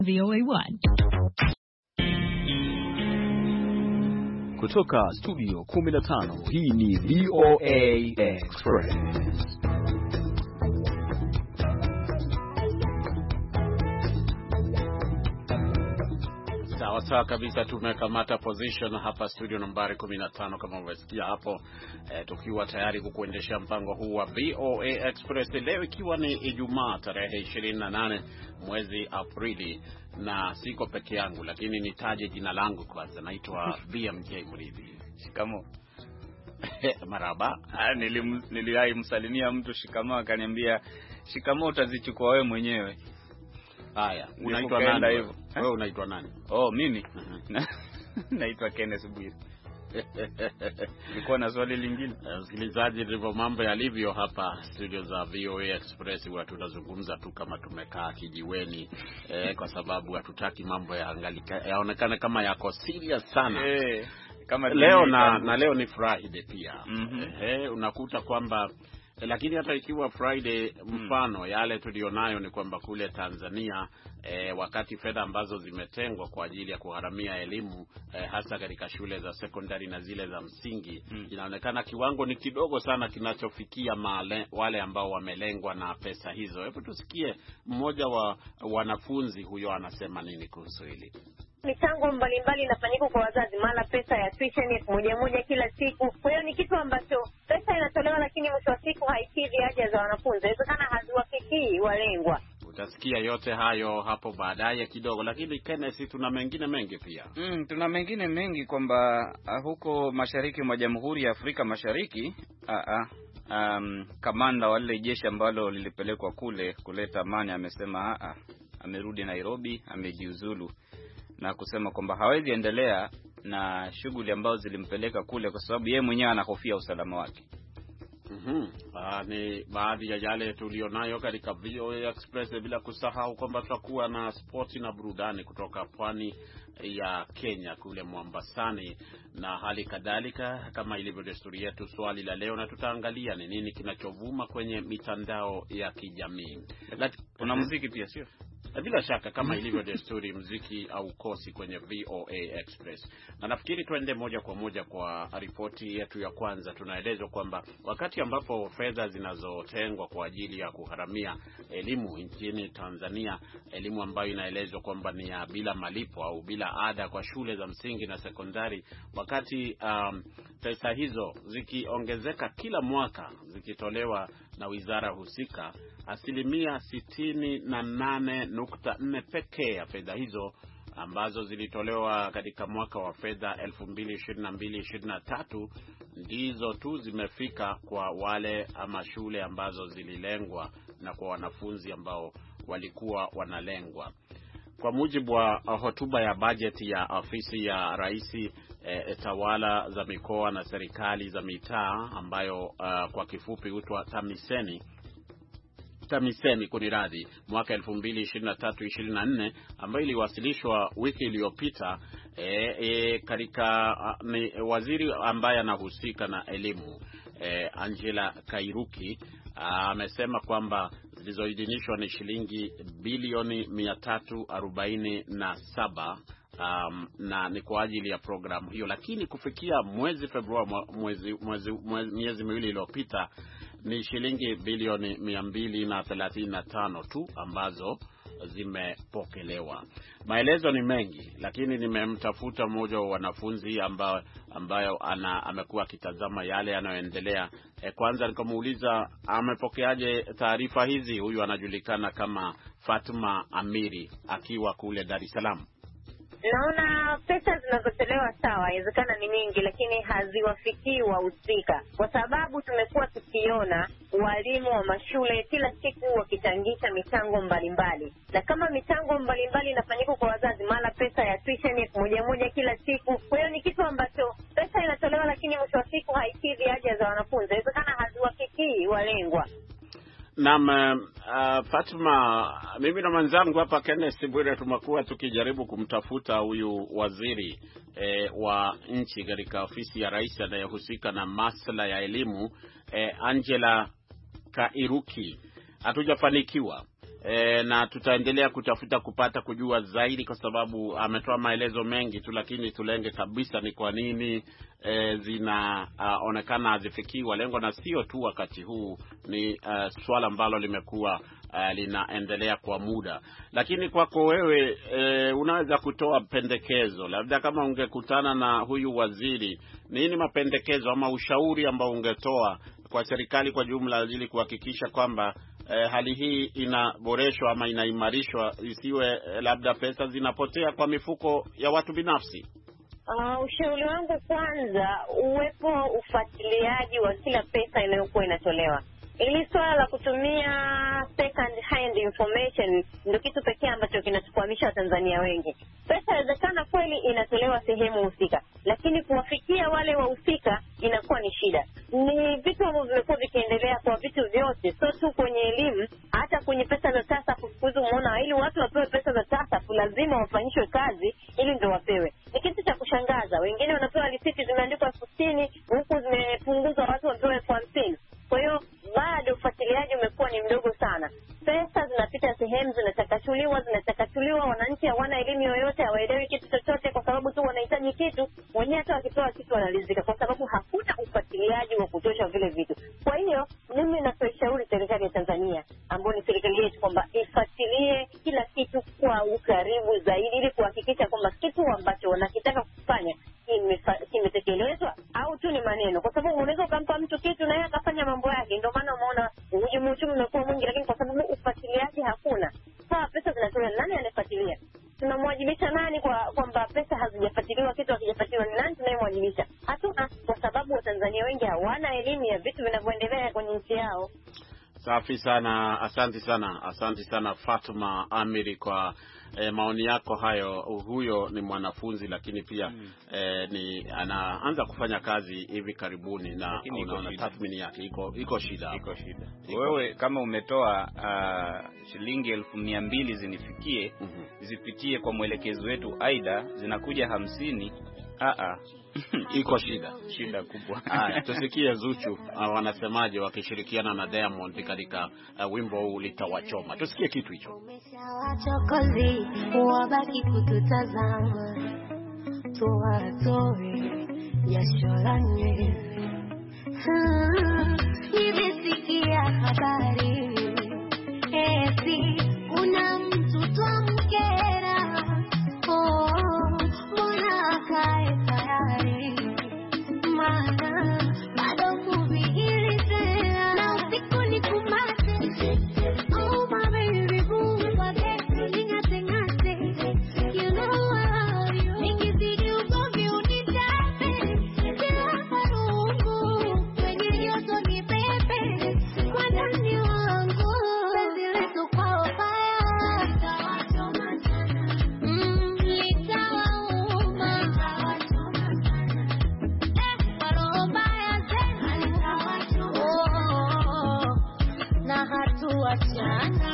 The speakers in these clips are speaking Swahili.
VOA1. Kutoka studio 15, hii ni VOA Express. Sawa kabisa, tumekamata position hapa studio nambari 15 kama umesikia hapo, tukiwa tayari kukuendesha mpango huu wa VOA Express leo ikiwa ni Ijumaa tarehe 28 mwezi Aprili, na siko peke yangu, lakini nitaje jina langu kwanza. Naitwa BMJ Mridhi. Shikamo. Marhaba. Niliwahi msalimia mtu shikamo, akaniambia shikamo utazichukua wewe mwenyewe. Haya, unaitwa nani hivyo? Wewe unaitwa nani? Oh, mimi. Naitwa Kenneth Bwire. Nilikuwa na swali lingine. Msikilizaji, ndivyo mambo yalivyo hapa studio za VOA Express. Watu tunazungumza tu kama tumekaa kijiweni, kwa sababu hatutaki mambo yaonekane kama yako serious sana. Kama leo na leo ni Friday pia. Unakuta kwamba lakini hata ikiwa Friday, mfano yale tulionayo ni kwamba kule Tanzania wakati fedha ambazo zimetengwa kwa ajili ya kuharamia elimu hasa katika shule za secondary na zile za msingi, inaonekana kiwango ni kidogo sana kinachofikia wale ambao wamelengwa na pesa hizo. Hebu tusikie mmoja wa wanafunzi huyo anasema nini kuhusu hili. Michango mbalimbali inafanyika kwa wazazi, mara pesa ya tuition moja kila siku. Kwa hiyo ni kitu ambacho pesa inatolewa, lakini mwisho wa siku haikidhi haja za wanafunzi. Inawezekana haziwafikii walengwa. Utasikia yote hayo hapo baadaye kidogo, lakini Kenneth, tuna mengine mengi pia. Tuna mengine mengi kwamba huko mashariki mwa Jamhuri ya Afrika Mashariki kamanda wa lile jeshi ambalo lilipelekwa kule kuleta amani amesema amerudi Nairobi, amejiuzulu na kusema kwamba hawezi endelea na shughuli ambazo zilimpeleka kule kwa sababu yeye mwenyewe anahofia usalama wake. Ni baadhi ya yale tulionayo katika VOA Express, bila kusahau kwamba tutakuwa na spoti na burudani kutoka pwani ya Kenya kule Mombasani, na hali kadhalika kama ilivyo desturi yetu swali la leo, na tutaangalia ni nini kinachovuma kwenye mitandao ya kijamii. Kuna muziki pia, sio? Bila shaka kama ilivyo desturi, muziki au kosi kwenye VOA Express. Na nafikiri tuende moja kwa moja kwa ripoti yetu ya kwanza. Tunaelezwa kwamba wakati ambapo fedha zinazotengwa kwa ajili ya kuharamia elimu nchini Tanzania, elimu ambayo inaelezwa kwamba ni ya bila malipo au bila ada kwa shule za msingi na sekondari, wakati pesa hizo zikiongezeka kila mwaka, zikitolewa na wizara husika, 68.4% pekee ya fedha hizo ambazo zilitolewa katika mwaka wa fedha 2022-2023 ndizo tu zimefika kwa wale ama shule ambazo zililengwa na kwa wanafunzi ambao walikuwa wanalengwa. Kwa mujibu wa hotuba ya bajeti ya ofisi ya Rais, tawala za mikoa na serikali za mitaa ambayo kwa kifupi huitwa TAMISEMI kuniradhi, mwaka 2023-2024 ambayo iliwasilishwa wiki iliyopita, katika waziri ambaye anahusika na elimu, Angela Kairuki, amesema kwamba zilizoidhinishwa ni shilingi bilioni 347 na ni kwa ajili ya programu hiyo, lakini kufikia mwezi Februari, miezi miwili iliyopita, ni shilingi bilioni 235 tu ambazo zimepokelewa. Maelezo ni mengi, lakini nimemtafuta mmoja wa wanafunzi ambayo amekuwa akitazama yale yanayoendelea. Kwanza nikamuuliza amepokeaje taarifa hizi. Huyu anajulikana kama Fatuma Amiri akiwa kule Dar es Salaam. Naona pesa zinazotolewa sawa, inawezekana ni nyingi, lakini haziwafikii wahusika, kwa sababu tumekuwa tukiona walimu wa mashule kila siku wakichangisha michango mbalimbali, na kama michango mbalimbali inafanyika kwa wazazi, mara pesa ya tuition moja kila siku. Kwa hiyo ni kitu ambacho pesa inatolewa, lakini mwisho wa siku haikidhi haja za wanafunzi. Inawezekana haziwafikii walengwa. Naam, Fatuma, mimi na mwenzangu hapa Kenneth Bwire tumekuwa tukijaribu kumtafuta huyu waziri wa nchi katika ofisi ya Rais anayehusika na masuala ya elimu, Angela Kairuki. Hatujafanikiwa. na tutaendelea kutafuta kupata kujua zaidi, kwa sababu ametoa maelezo mengi tu, lakini tulenge kabisa ni kwa nini zinaonekana hazifikiwa lengo, na sio tu wakati huu, ni swala ambalo limekuwa linaendelea kwa muda. Lakini kwako wewe, unaweza kutoa pendekezo, labda kama ungekutana na huyu waziri, nini mapendekezo ama ushauri ambao ungetoa kwa serikali kwa jumla ili kuhakikisha kwamba hali hii inaboreshwa ama inaimarishwa, isiwe labda pesa zinapotea kwa mifuko ya watu binafsi? Ushauri wangu kwanza, uwepo ufuatiliaji wa kila pesa inayokuwa inatolewa. Ili swala la kutumia second hand information ndio kitu pekee ambacho kinatukwamisha Watanzania wengi. Pesa inawezekana kweli inatolewa sehemu husika, lakini kuwafikia wale wahusika inakuwa ni shida. Ni vitu ambavyo vimekuwa vikiendelea kwa vitu vyote, sio tu kwenye elimu, hata kwenye pesa za TASAF. Kufuzu muona, ili watu wapewe pesa za TASAF lazima wafanyishwe kazi ili ndio wapewe. Ni kitu cha kushangaza, wengine wanapewa risiti zimeandikwa 60, huku zimepunguzwa watu wapewe 50. Kwa hiyo bado ufuatiliaji umekuwa ni mdogo sana. Pesa zinapita sehemu, zinatakachuliwa, wananchi hawana elimu yoyote, hawaelewi kitu chochote, kwa sababu tu wanahitaji kitu, wenyewe hata wakipewa kitu wanalizika, kwa sababu hakuna ufuatiliaji wa kutosha vile vitu. Kwa hiyo mimi nashauri serikali ya Tanzania, ambayo ni serikali yetu, kwamba ifuatilie kila kitu kwa ukaribu zaidi, ili kuhakikisha kwamba kitu ambacho wanakitaka kufanya kimetekelezwa au tu ni maneno, kwa sababu unaweza kumpa mtu kitu na yeye akafanya mambo yake. Ndio maana umeona uchumi umekuwa mwingi, lakini kwa sababu ufuatiliaji hakuna. Sawa, pesa zinatolewa, nani anafuatilia? Tunamwajibisha nani kwamba pesa hazijafuatiliwa, kitu hakijafuatiliwa? Ni nani tunayemwajibisha? Hatuna, kwa sababu Watanzania wengi hawana elimu ya vitu vinavyoendelea kwenye nchi yao. Safi sana, asante sana Fatuma Amiri kwa maoni yako hayo. Huyo ni mwanafunzi, lakini pia anaanza kufanya kazi hivi karibuni, na unaona tathmini yake iko shida. Wewe kama umetoa shilingi 1200 zinifikie, zipitie kwa mwelekezo wetu Aida, zinakuja 50, iko shida kubwa. Tusikie Zuchu wanasemaje wakishirikiana na Diamond katika wimbo huu Litawachoma. Tusikie kitu hicho. Umeshawachokozi wabaki kututazama, tuwatoe jasho la nywele. Nimesikia habari eti kuna mtu twamkera, mbona akae tayari, maana bado kuvigili tena, na usiku ni kumate. Oh my baby boo, forget ningate ngate, you know I love you. Nikizidi ugomvi unitape, kila farungu kwenye yoto ni pepe, kwa ndani wangu penzi letu kwa ubaya, litawachoma sana. Litawauma, litawachoma sana. Kwa roho mbaya tena, litawachoma. Na hatuachana.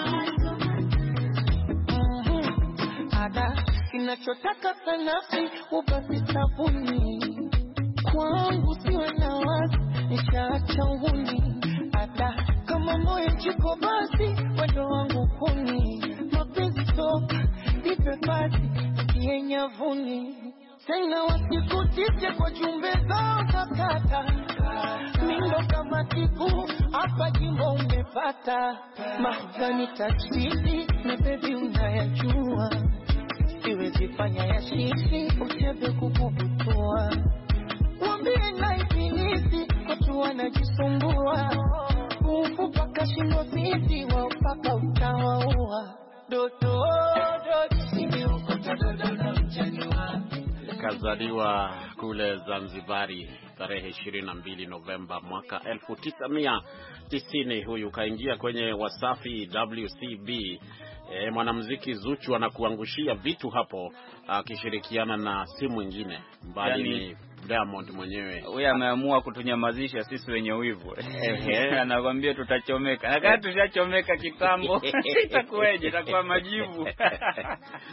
Ada kinachotaka sanasi ubasi sabuni, kwangu siwe na wasi, nishaacha uhuni. Ada kama moyo jiko basi, wendo wangu kuni, mapenzi soka nipe basi kiyenyavuni. Tena wasikutike kwa jumbe zao zakata, mindo kama tiku hapa jimbo umepata. Mahzani taksisi na baby unayajua, siwezi fanya ya sisi uchebe kukubutua. Wambie na ibilisi watu wanajisumbua, ufupa kashindo sisi wapaka utawaua. Dodo nimeokota dodo na mchani wapi. Kazaliwa kule Zanzibari tarehe 22 Novemba mwaka 1990. Huyu kaingia kwenye Wasafi WCB. Mwanamuziki Zuchu anakuangushia vitu hapo akishirikiana na si mwingine mbali ni Diamond mwenyewe. Huyu ameamua kutunyamazisha sisi wenye wivu. Anakuambia tutachomeka. Na kama tushachomeka kitambo itakuwaje? Itakuwa majivu.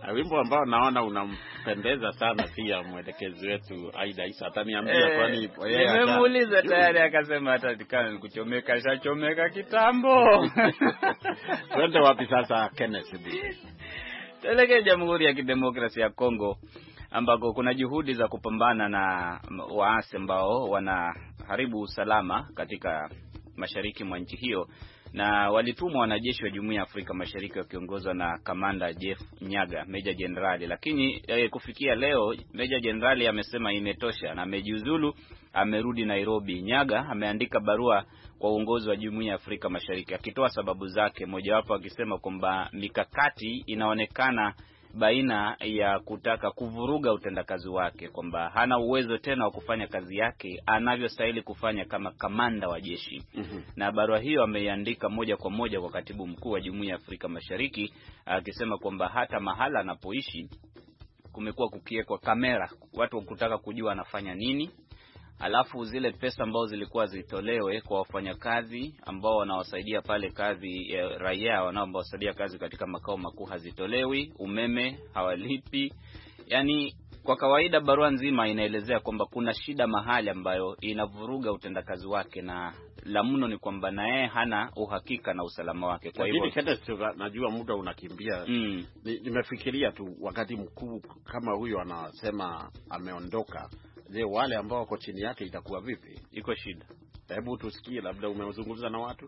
Wimbo ambao naona unampendeza sana pia mwelekezi wetu Aida Isa. Ataniambia kwani nimemuuliza tayari akasema atatikana nikuchomeka shachomeka kitambo. Twende wapi sasa Kenneth? Tuelekee Jamhuri ya Kidemokrasia ya Kongo ambako kuna juhudi za kupambana na waasi ambao wanaharibu usalama katika mashariki mwa nchi hiyo, na walitumwa wanajeshi wa Jumuiya ya Afrika Mashariki wakiongozwa na Kamanda Jeff Nyaga, Meja Jenerali. Lakini kufikia leo Meja Jenerali amesema imetosha na amejiuzulu, amerudi Nairobi. Nyaga ameandika barua kwa uongozi wa Jumuiya ya Afrika Mashariki akitoa sababu zake, mojawapo akisema kwamba mikakati inaonekana baina ya kutaka kuvuruga utendakazi wake, kwamba hana uwezo tena wa kufanya kazi yake anavyostahili kufanya kama kamanda wa jeshi. Na barua hiyo ameiandika moja kwa moja kwa katibu mkuu wa Jumuiya ya Afrika Mashariki akisema kwamba hata mahala anapoishi kumekuwa kukiwekwa kamera, watu kutaka kujua anafanya nini. Alafu zile pesa ambazo zilikuwa zitolewe kwa wafanyakazi ambao wanawasaidia pale kazi, raia wanaowasaidia kazi katika makao makuu hazitolewi, umeme hawalipi. Yani kwa kawaida barua nzima inaelezea kwamba kuna shida mahali ambayo inavuruga utendakazi wake, na la mno ni kwamba na yeye hana uhakika na usalama wake. Kwa hivyo najua muda unakimbia. Nimefikiria tu wakati mkuu kama huyo anasema ameondoka, je, wale ambao wako chini yake itakuwa vipi? Iko shida. Hebu tusikie, labda umezungumza na watu.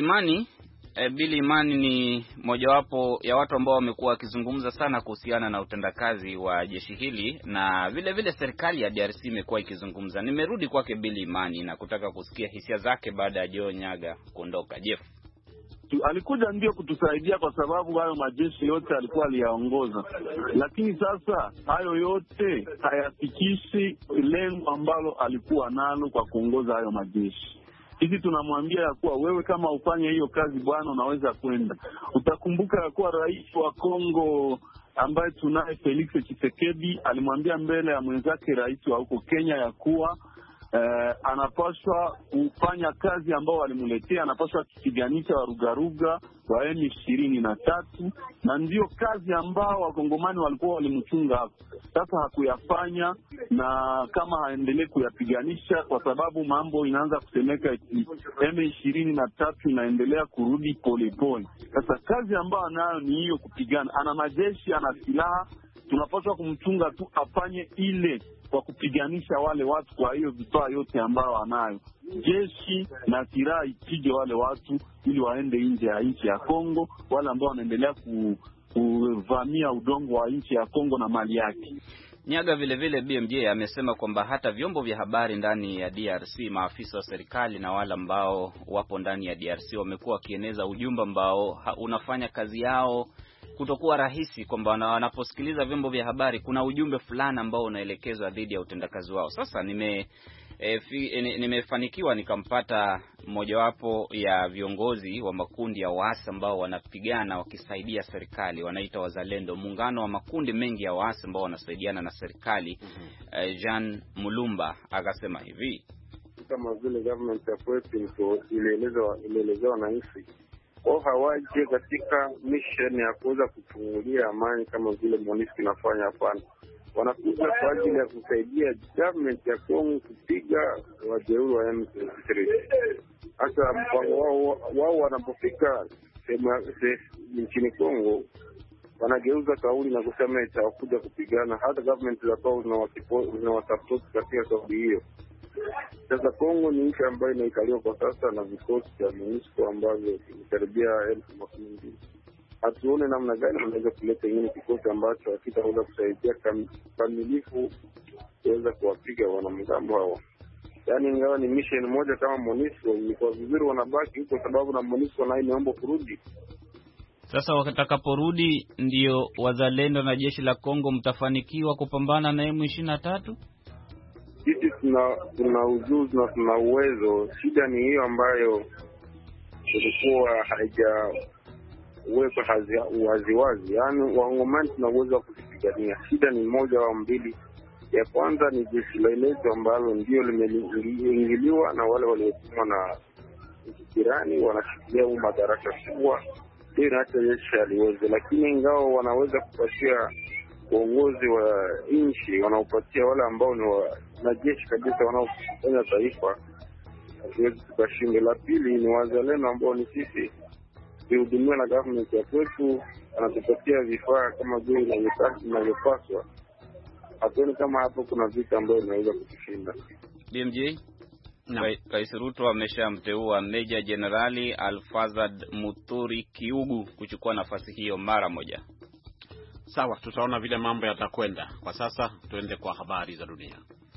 Billy Imani ni mojawapo ya watu ambao wamekuwa wakizungumza sana kuhusiana na utendakazi wa jeshi hili, na vile vile serikali ya DRC imekuwa ikizungumza. Nimerudi kwake Billy Imani na kutaka kusikia hisia zake baada ya Joe Nyaga kuondoka. Jeff alikuja ndio kutusaidia kwa sababu hayo majeshi yote alikuwa aliyaongoza, lakini sasa hayo yote hayafikishi lengo ambalo alikuwa nalo kwa kuongoza hayo majeshi. Hivi tunamwambia ya kuwa wewe kama ufanye hiyo kazi bwana, unaweza kwenda. Utakumbuka ya kuwa rais wa Kongo ambaye tunaye Felix Tshisekedi alimwambia mbele ya mwenzake rais wa huko Kenya ya kuwa anapaswa kufanya kazi ambao walimletea, anapaswa kupiganisha warugaruga wa M23, na ndio kazi ambao wakongomani walikuwa walimchunga hapo. Sasa hakuyafanya, na kama haendelee kuyapiganisha, kwa sababu mambo inaanza kusemeka M23 inaendelea kurudi polepole. Sasa kazi ambayo anayo ni hiyo, kupigana. Ana majeshi, ana silaha, tunapaswa kumchunga tu afanye ile kwa kupiganisha wale watu. Kwa hiyo vifaa yote ambayo anayo, jeshi na silaha, ipige wale watu ili waende nje ya nchi ya Kongo, wale ambao wanaendelea kuvamia udongo wa nchi ya Kongo na mali yake. Nyaga vile vile BMJ amesema kwamba hata vyombo vya habari ndani ya DRC, maafisa wa serikali na wale ambao wapo ndani ya DRC wamekuwa wakieneza ujumbe ambao unafanya kazi yao kutokuwa rahisi, kwamba wanaposikiliza vyombo vya habari kuna ujumbe fulani ambao unaelekezwa dhidi ya utendakazi wao. Sasa nimefanikiwa nikampata mojawapo ya viongozi wa makundi ya waasi ambao wanapigana wakisaidia serikali, wanaita Wazalendo, muungano wa makundi mengi ya waasi ambao wanasaidiana na serikali. Jean Mulumba akasema hivi: kama vile government ya kwetu ilielezewa na nchi kwa hawaje katika mission ya kuweza kufungulia amani kama vile MONUSCO inafanya. Hapana, wanakuja kwa ajili ya kusaidia government ya Kongo kupiga wajeuri wa M23. Hata mpango wao wanapofika nchini Kongo wanageuza kauli na kusema itakuja kupigana. Hata government za Kongo zinawasupport katika kauli hiyo. Sasa Kongo ni nchi ambayo inaikaliwa kwa sasa na vikosi vya MONUSCO ambavyo vimekaribia 10,000. Hatuone namna gani wanaweza kuleta ingine kikosi ambacho hakitaweza kusaidia kamilifu kuweza kuwapiga wanamgambo hao. Yaani ingawa ni mission moja kama MONUSCO, ni kwa vizuri wanabaki huko, sababu na MONUSCO nayo imeomba kurudi. Sasa watakaporudi ndio wazalendo na jeshi la Kongo mtafanikiwa kupambana na M23? Sisi tuna ujuzi na tuna uwezo. Shida ni hiyo ambayo ilikuwa haijawekwa waziwazi. Yaani Wangomani tuna uwezo wa kupigania. Shida ni moja au mbili. Ya kwanza ni jeshi letu ambalo ndio limeingiliwa na wale waliotumwa na jirani, wanashikilia madaraka kubwa. hiyo inaacha jeshi aliweze, lakini ingawa wanaweza kupatia uongozi wa nchi, wanaopatia wale ambao ni wanajeshi kabisa wanaofanya taifa, hatuwezi tukashinde. La pili ni wazalendo ambao ni sisi, tuhudumiwa na government ya kwetu, anatupatia vifaa kama vile inavyopaswa. Hatuoni kama hapo kuna vita ambayo inaweza kutushinda. BMJ, Rais Ruto ameshamteua Meja Jenerali Alfazad Muturi Kiugu kuchukua nafasi hiyo mara moja. Sawa, tutaona vile mambo yatakwenda. Kwa sasa tuende kwa habari za dunia.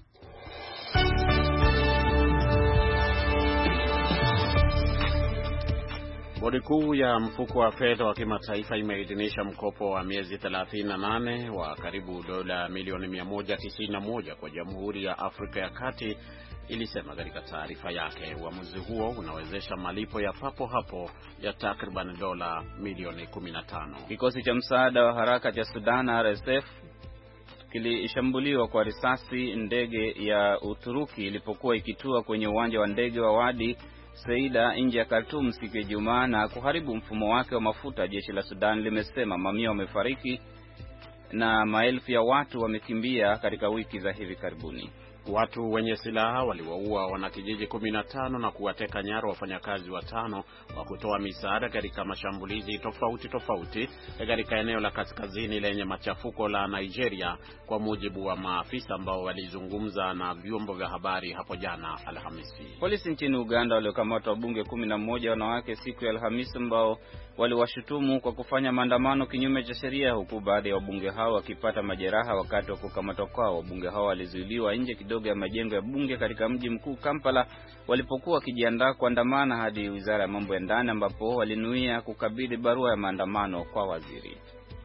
Bodi kuu ya mfuko wa fedha wa kimataifa imeidhinisha mkopo wa miezi 38 wa karibu dola milioni 191 kwa Jamhuri ya Afrika ya Kati, ilisema katika taarifa yake. Uamuzi huo unawezesha malipo ya papo hapo ya takriban dola milioni 15. Kikosi cha msaada wa haraka cha Sudan RSF kilishambuliwa kwa risasi ndege ya Uturuki ilipokuwa ikitua kwenye uwanja wa ndege wa Wadi Saida nje ya Khartoum siku ya Ijumaa na kuharibu mfumo wake wa mafuta. Jeshi la Sudan limesema mamia wamefariki na maelfu ya watu wamekimbia katika wiki za hivi karibuni. Watu wenye silaha waliwaua wanakijiji 15 na kuwateka nyara wafanyakazi 5 wa kutoa misaada katika mashambulizi tofauti katika eneo la kaskazini lenye machafuko la Nigeria, kwa mujibu wa maafisa ambao walizungumza na vyombo vya habari hapo jana Alhamisi. Polisi nchini Uganda waliokamata wabunge 11 wanawake siku ya Alhamisi ambao waliwashutumu kwa kufanya maandamano kinyume cha sheria, huku baadhi ya wabunge hao wakipata majeraha wakati wa kukamatwa kwao. Wabunge hao walizuiliwa nje kidogo ya majengo ya bunge katika mji mkuu Kampala walipokuwa wakijiandaa kuandamana hadi Wizara ya Mambo ya Ndani, ambapo walinuia kukabidhi barua ya maandamano kwa waziri.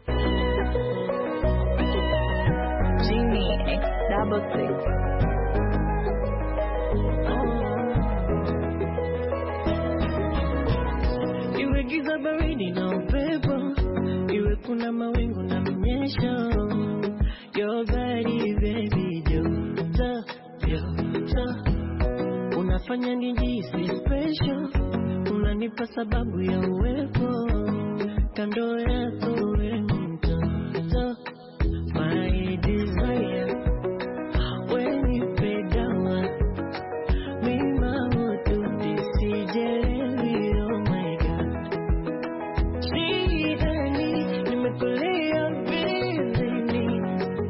Iwe giza baridi na upepo, iwe kuna mawingu na mnyesho, your body baby joto, unafanya nijihisi special, unanipa sababu ya uwepo kando yako wewe mtoto, my desire, when you pay down, mima utu nisijelewi, oh my God, shidani, nimekulea bizini,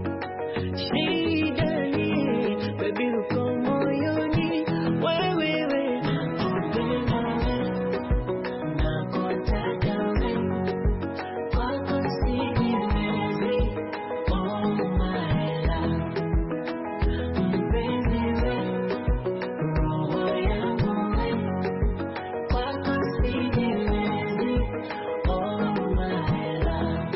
shidani, baby uko moyoni, wewe, nakupenda wewe, nakutaka wewe, kwako sijiwezi, oh my love, mpenzi wewe, roho yangu wewe, kwako sijiwezi, oh my love.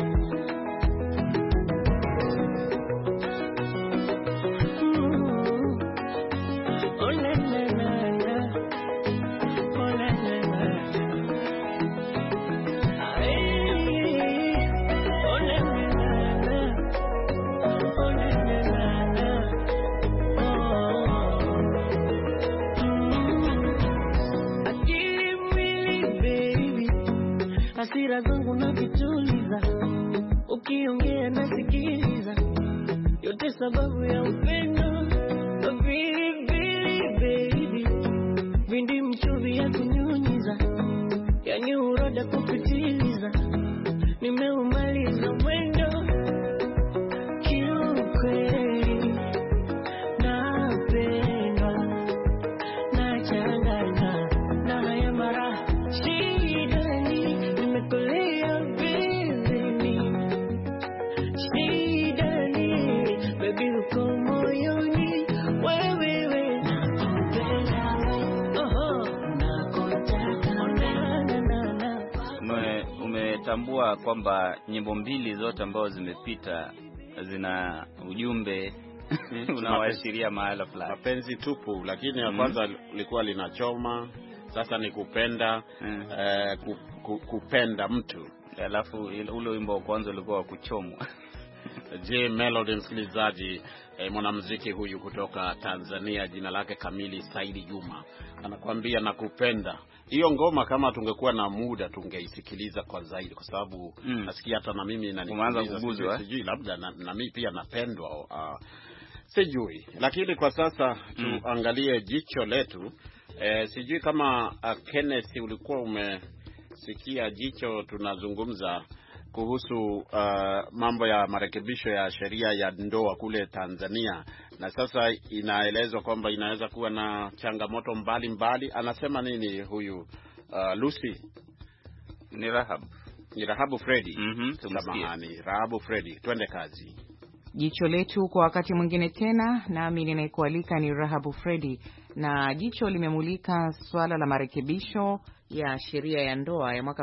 Oh la la la la, oh la la la la, ay, oh la la la la, oh la la la la, akili mwili baby, hasira zangu na vituliza, ukiongea nasikiliza, yote sababu ya upendo, pilipili baby, vindi mchuvi ya kunyunyiza, yani uroda kupitiliza, nimeumaliza mwendo, kiukweli napendwa, nachanganya na haya mara, shidani, nimekolea bizini, shidani, baby uko moyoni, wewe, nakupenda wewe, nakutaka wewe. Umetambua kwamba nyimbo mbili zote ambazo zimepita zina ujumbe unaoashiria mahala fulani, mapenzi tupu, lakini ya kwanza lilikuwa linachoma, sasa ni kupenda, kupenda mtu. Alafu ule wimbo wa kwanza ulikuwa wa kuchomwa. J Melody, msikilizaji. Mwanamuziki huyu kutoka Tanzania, jina lake kamili Saidi Juma, anakuambia nakupenda. Hiyo ngoma kama tungekuwa na muda tungeisikiliza kwa zaidi, kwa sababu nasikia hata na mimi inaniumiza, sijui labda na mimi pia napendwa, sijui. Lakini kwa sasa tuangalie jicho letu. Sijui kama Kenneth ulikuwa umesikia jicho, tunazungumza kuhusu mambo ya marekebisho ya sheria ya ndoa kule Tanzania, na sasa inaelezwa kwamba inaweza kuwa na changamoto mbalimbali. Anasema nini huyu Lucy? Ni Rahabu Freddy. Samahani, Rahabu Freddy. Twende kazi. Jicho letu kwa wakati mwingine tena, nami ninayekualika ni Rahabu Freddy, na jicho limemulika swala la marekebisho ya sheria ya ndoa ya mwaka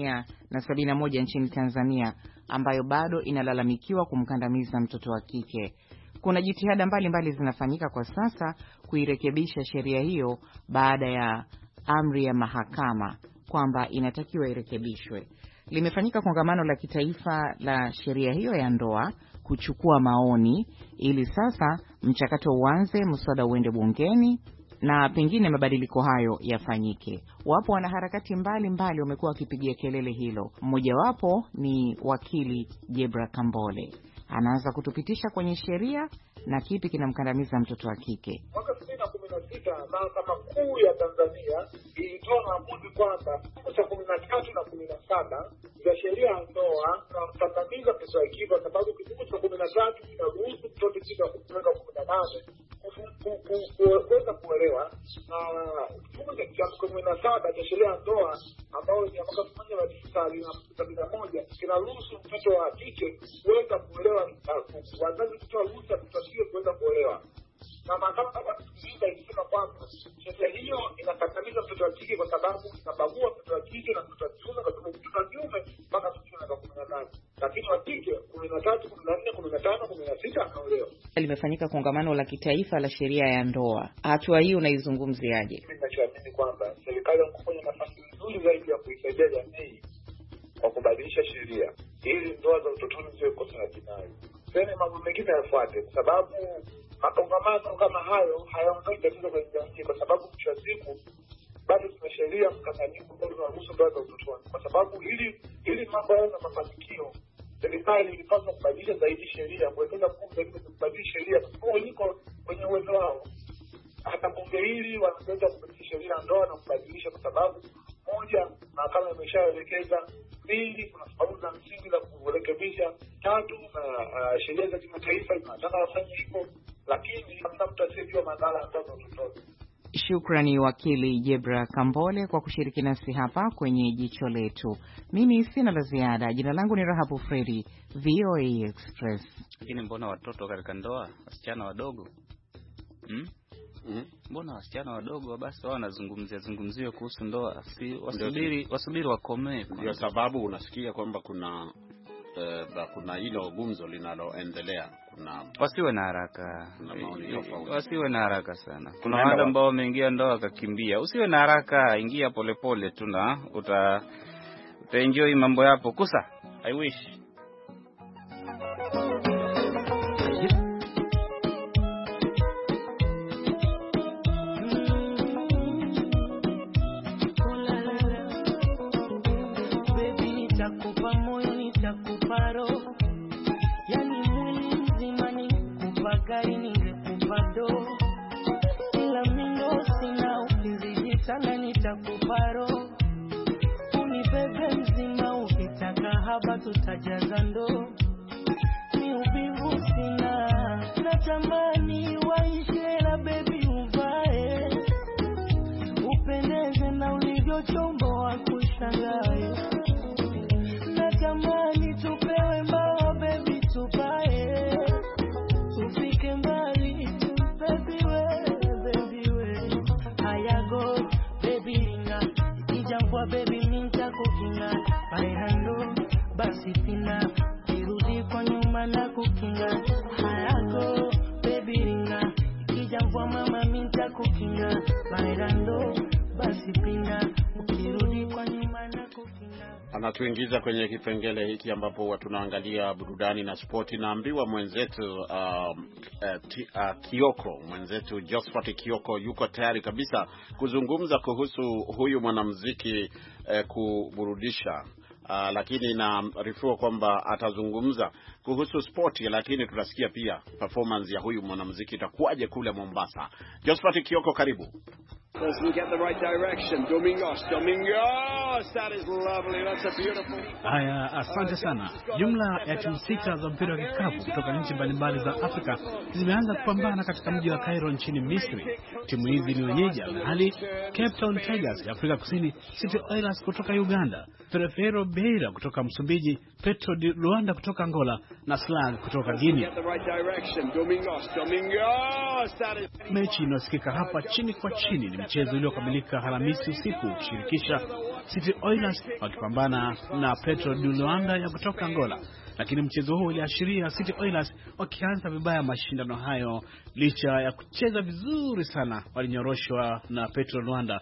1971 nchini Tanzania, ambayo bado inalalamikiwa kumkandamiza mtoto wa kike. Kuna jitihada mbalimbali zinafanyika kwa sasa kuirekebisha sheria hiyo baada ya amri ya mahakama kwamba inatakiwa irekebishwe. Limefanyika kongamano la kitaifa la sheria hiyo ya ndoa kuchukua maoni ili sasa mchakato uanze, mswada uende bungeni na pengine mabadiliko hayo yafanyike. Wapo wanaharakati mbalimbali wamekuwa wakipigia kelele hilo. Mmoja wapo ni wakili Jebra Kambole. Anaanza kutupitisha kwenye sheria na kipi kinamkandamiza mtoto wa kike. Mwaka 2016 Mahakama Kuu ya Tanzania ilitoa maamuzi kwamba kifungu cha 13 na 17 za sheria ya ndoa zinamkandamiza mtoto wa kike, kwa sababu kifungu cha 13 kinaruhusu mtoto chini ya umri wa 18 kuweza kuolewa, na kifungu cha 17 cha sheria ya ndoa ambayo ni mwaka 1971 kinaruhusu mtoto wa kike kuweza kuolewa, wazazi kutoa ruhusa mtoto wa kike kuweza kuolewa. Na mahakama ilisema kwamba sheria hiyo inakandamiza mtoto wa kike kwa sababu inabagua mtoto wa kike na mtoto wa kiume, kwa sababu mtoto wa kiume mpaka 18, lakini wa kike 13, 14, 15, 16 anaolewa. Limefanyika kongamano la kitaifa la sheria ya ndoa. Hatua hii unaizungumziaje? Mimi ninachoamini kwamba serikali inafanya nafasi nzuri zaidi ya kuisaidia jamii kwa kubadilisha sheria ili ndoa za utotoni ziwe kosa la jinai. Tena mambo mengine yafuate, kwa sababu makongamano kama hayo hayaondoi tatizo kwenye jamii, kwa sababu mwisho wa siku bado tuna sheria mkanganyiko ambazo zinaruhusu ndoa za utotoni. Kwa sababu ili mambo yawe na mafanikio, serikali ilipaswa kubadilisha zaidi sheria, kuwekeza nguvu zaidi kubadilisha sheria, kwa sababu iko kwenye uwezo wao. Hata bunge hili wanaweza kubadilisha sheria ya ndoa na kubadilisha, kwa sababu moja, mahakama imeshaelekeza; pili, kuna sababu za msingi za kurekebisha; tatu, na sheria za kimataifa zinataka wafanye hivyo, lakini hamna mtu asiyejua madhara ya ndoa za utotoni. Shukrani wakili Jebra Kambole kwa kushiriki nasi hapa kwenye jicho letu. Mimi sina la ziada. Jina langu ni Rahabu Freddy, VOA Express. Lakini mbona watoto katika ndoa, wasichana wadogo? Mbona wasichana wadogo basi wao wanazungumziwe kuhusu ndoa? Si wasubiri wakomee. Ndio sababu unasikia kwamba kuna hilo gumzo linaloendelea. Wasiwe na haraka sana. Kuna wale ambao wameingia ndoa wakakimbia. Usiwe na haraka, ingia polepole tu na utaenjoy mambo yapo. Kusa, I wish. Tutajaza ndo ni ubivu sina, natamani waishe la baby uvae, upendeze na ulivyochombo wa kushangae, natamani tupewe mbao baby tupae, tufike mbali baby we, hayago baby ringa, ikijambwa baby minta kukinga, bailando basi pina, irudi kwa nyuma na kukinga, hayako baby ringa, ikijambwa mama minta kukinga, bailando basi pina, ukirudi kwa nyuma na kukinga. Anatuingiza kwenye kipengele hiki ambapo tunaangalia burudani na spoti. Naambiwa mwenzetu Kioko, mwenzetu Josephat Kioko yuko tayari kabisa kuzungumza kuhusu huyu mwanamuziki kuburudisha. Lakini naarifiwa kwamba atazungumza kuhusu spoti, lakini tutasikia pia performance ya huyu mwanamuziki itakuwaje kule Mombasa. Josephat Kioko, karibu. Doesn't get the right direction. Domingos, that is lovely. That's a beautiful. Haya, asante sana. Jumla ya timu 6 za mpira wa kikapu kutoka nchi mbalimbali za Afrika zimeanza kupambana katika mji wa Cairo nchini Misri. Timu hizi ni wenyeji Al-Ahly, Cape Town Tigers ya Afrika Kusini, City Oilers kutoka Uganda, Ferroviario Beira kutoka Msumbiji, Petro de Luanda kutoka Angola na Slag kutoka Guinea. Mechi inayosikika hapa chini kwa chini ni mchezo uliokamilika Alhamisi usiku kushirikisha City Oilers wakipambana na Petro de Luanda ya kutoka Angola. Lakini mchezo huo uliashiria City Oilers wakianza vibaya mashindano hayo, licha ya kucheza vizuri sana walinyoroshwa na Petro Luanda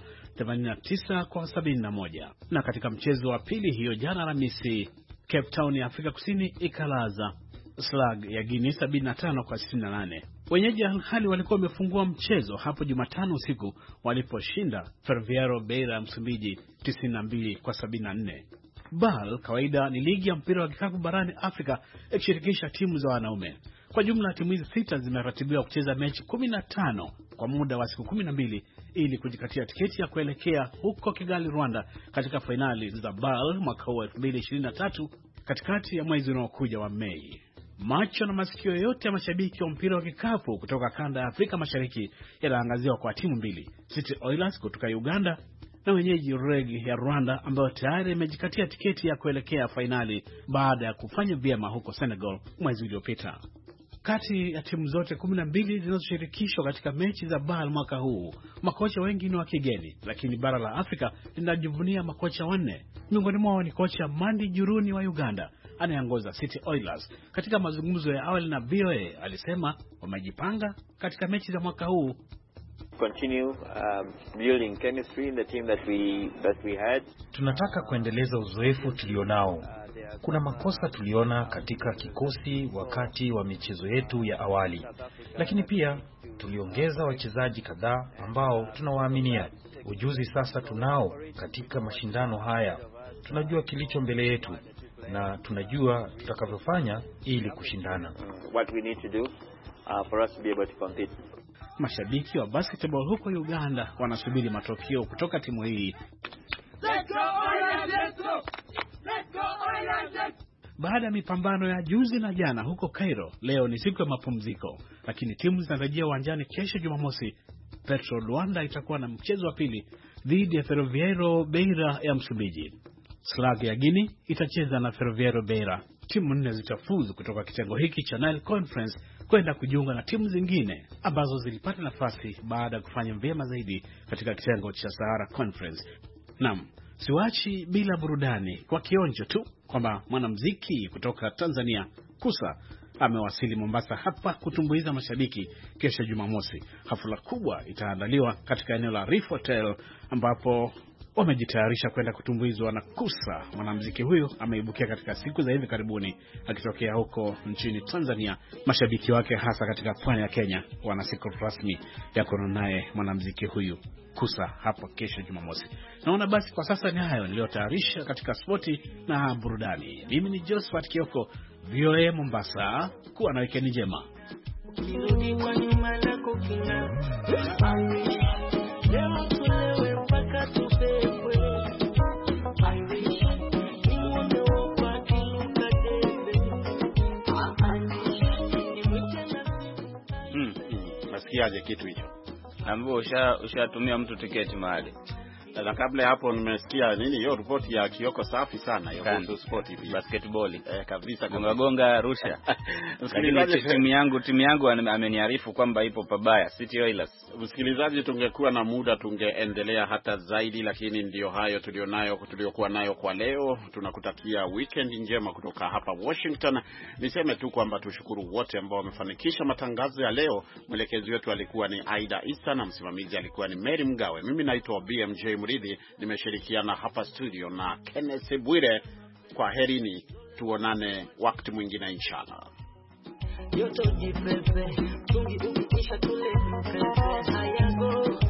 89-71. Na katika mchezo wa pili hiyo jana Alhamisi, Cape Town ya Afrika Kusini ikalaza Slag ya Guinea 75-68. Wenyeji Al-Ahly walikuwa wamefungua mchezo hapo Jumatano usiku waliposhinda Ferroviario Beira ya Msumbiji 92-74. BAL kawaida ni ligi ya mpira wa kikapu barani Afrika ikishirikisha timu za wanaume. Kwa jumla timu hizi 6 zimeratibiwa kucheza mechi 15 kwa muda wa siku 12 ili kujikatia tiketi ya kuelekea huko Kigali, Rwanda katika fainali za BAL mwaka huu 2023 katikati ya mwezi unaokuja wa Mei. Macho na masikio yote ya mashabiki wa mpira wa kikapu kutoka kanda ya Afrika Mashariki yanaangaziwa kwa timu mbili, City Oilers kutoka Uganda na wenyeji REG ya Rwanda, ambayo tayari imejikatia tiketi ya kuelekea fainali baada ya kufanya vyema huko Senegal mwezi uliopita. Kati ya timu zote 12 zinazoshirikishwa katika mechi za BAL mwaka huu, makocha wengi ni wa kigeni, lakini bara la Afrika linajivunia makocha 4. Miongoni mwao ni kocha Mandi Juruni wa Uganda anayeongoza City Oilers. Katika mazungumzo ya awali na VOA alisema wamejipanga katika mechi za mwaka huu continue building chemistry in the team that we had. Tunataka kuendeleza uzoefu tulionao. Kuna makosa tuliona katika kikosi wakati wa michezo yetu ya awali, lakini pia tuliongeza wachezaji kadhaa ambao tunawaaminia. Ujuzi sasa tunao katika mashindano haya. Tunajua kilicho mbele yetu na tunajua tutakavyofanya ili kushindana. What we need to do for us to be able to compete. Mashabiki wa basketball huko Uganda wanasubiri matokeo kutoka timu hii. Baada ya mipambano ya juzi na jana huko Cairo, leo ni siku ya mapumziko, lakini timu zinarejea uwanjani kesho Jumamosi. Petro Luanda itakuwa na mchezo wa pili dhidi ya Ferroviario Beira ya Msumbiji. Slag ya Guinea itacheza na Ferroviario Beira. Timu 4 zitafuzu kutoka kitengo hiki cha Nile Conference kwenda kujiunga na timu zingine ambazo zilipata nafasi baada ya kufanya vyema zaidi katika kitengo cha Sahara Conference. Naam, siwachi bila burudani kwa kionjo tu kwamba mwanamuziki kutoka Tanzania Kusa amewasili Mombasa hapa kutumbuiza mashabiki kesho Jumamosi. Hafla kubwa itaandaliwa katika eneo la Reef Hotel ambapo wamejitayarisha kwenda kutumbuizwa na Kusa. Mwanamuziki huyu ameibukia katika siku za hivi karibuni akitokea huko nchini Tanzania. Mashabiki wake hasa katika pwani ya Kenya wana siku rasmi ya kuonana naye mwanamuziki huyu Kusa hapo kesho Jumamosi. Naona basi kwa sasa ni hayo niliyotayarisha katika spoti na burudani. Mimi ni Josephat Kioko, VOA Mombasa. Kuwa na weekend njema. Nasikiaje kitu hicho? Ambapo ushatumia mtu tiketi mahali. Na kabla hapo nimesikia nini hiyo report ya Kioko safi sana hiyo kuhusu sport hivi basketball. Kabisa gonga Russia. Msikilizaji, timu yangu ameniarifu kwamba ipo pabaya, City Oilers. Msikilizaji, tungekuwa na muda tungeendelea hata zaidi, lakini ndio hayo tuliokuwa nayo kwa leo. Tunakutakia weekend njema kutoka hapa Washington. Niseme tu kwamba tushukuru wote ambao wamefanikisha matangazo ya leo. Mwelekezi wetu alikuwa ni Aida Isa na msimamizi alikuwa ni Mary Mgawe. Mimi naitwa BMJ Mridhi, nimeshirikiana hapa studio na Kenneth Bwire. Kwa herini, tuonane wakati mwingine inshallah. Yoto jipepe, tungi ukisha tule pepe hayago.